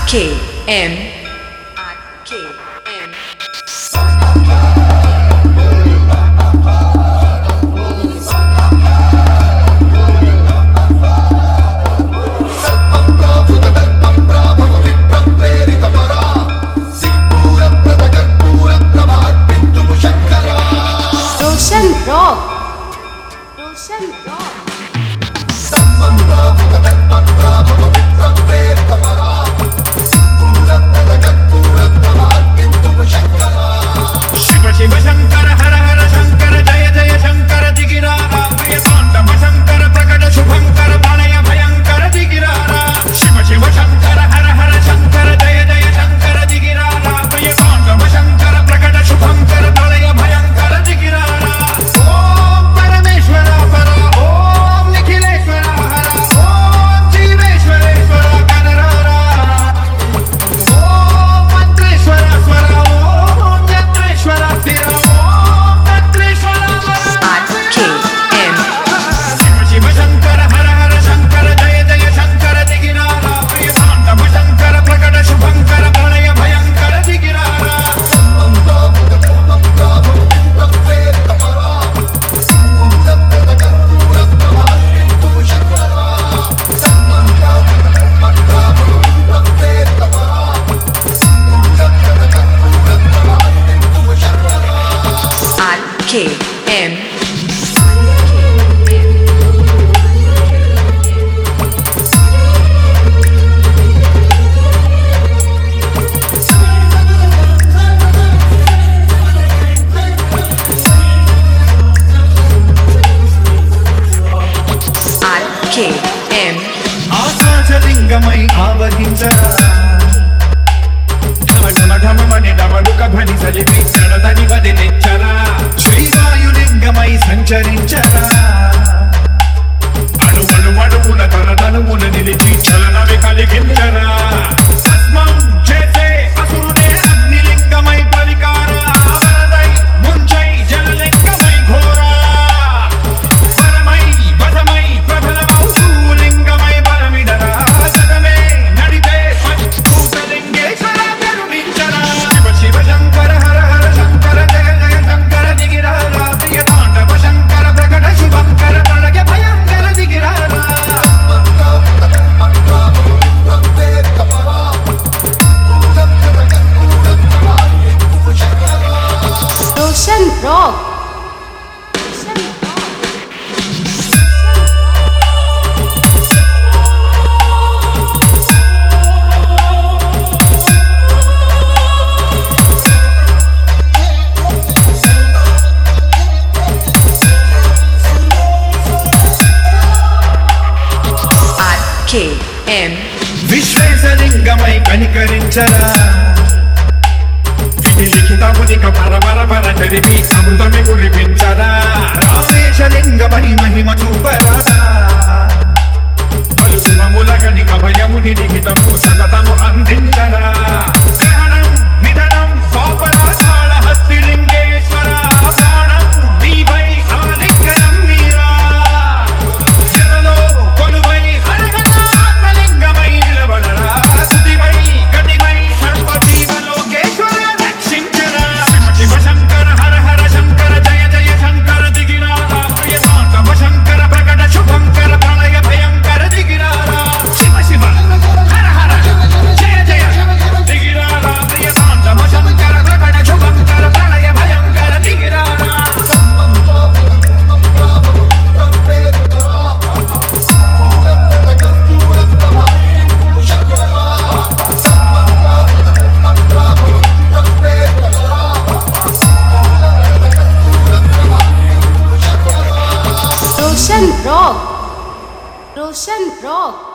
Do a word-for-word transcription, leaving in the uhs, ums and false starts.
K M K M Roshan Rock Roshan Rock Shiv Shiv Shankar हर हर शंकर जय जय शंकर दिगिरारा प्रियतांडव शंकर प्रकट शुभंकर प्रणय भयंकर दिगिरारा शिव शिव शंकर हर हर शंकर जय जय शंकर दिगिरारा प्रियतांडव शंकर प्रकट शुभंकर प्रणय भयंकर दिगिरारा ओम परमेश्वर पर ओम निखिलेश्वर हर ओम जीवेश्वरेश्वर कनरारा ओम मंत्रेश्वर स्वर ओम यंत्रेश्वर स्थिर ओम तत्रेश्वर K M शिव शिव शंकर हर हर शंकर जय जय शंकर दिगिरारा प्रियतांडव शंकर प्रकट शुभंकर प्रणय भयंकर दिगिरारा K M K M ఆకాశలింగమై ఆవహించరా ఢమ ఢమ ఢమమని డమరుక ధ్వని సలిపి నడదని వదిలించరా శ్రీవాయులింగమై సంచరించరా అణువణు అణువున తన తనువున నిలిచి చలనవి కలిగించరా భస్మం చేసే అసురుడే అగ్నిలింగమై పరికారా వరదై ముంచై జలలింగమై ఘోరా వరమై వధమై ప్రబలమౌ శూలింగమై బలమిడరా జగమే నడిపే పంచభూతలింగేశ్వర కరుణించరా శివ శివ శంకర హర హర శంకర జయ జయ శంకర దిగిరారా ప్రియతాండవ శంకర ప్రకట శుభంకర ప్రణయ భయంకర దిగిరారా Roshan Rock Roshan Rock K M విశ్వేశలింగమై కనికరించరా విధి లిఖితమునిక పర పర పర జరిపి అమృతమి కురిపించరా రామేశలింగమై మహిమ చూపరా పలు శుభముల గణిక భయముని లిఖితము సతతము అందించరా గ్రహణం నిధనం పాపరాశాల హస్తిలింగేశ్వర ప్రాణం నీవై ఆలింగనం మీరా జనలో కొలువై హరహరాత్మలింగమై నిలబడరా స్తుతివై గతివై సర్వజీవలోకేశ్వర రక్షించరా శివ శంకర హర హర శంకర జయ జయ శంకర దిగిరారా ప్రియతాండవ శంకర ప్రకట శుభంకర ప్రణయ భయంకర దిగిరారా శివ శివ హర హర జయ జయ దిగిరారా ప్రియతాండవ శంకర ప్రకట శుభంకర ప్రణయ భయంకర దిగిరారా Roshan Rock Roshan Rock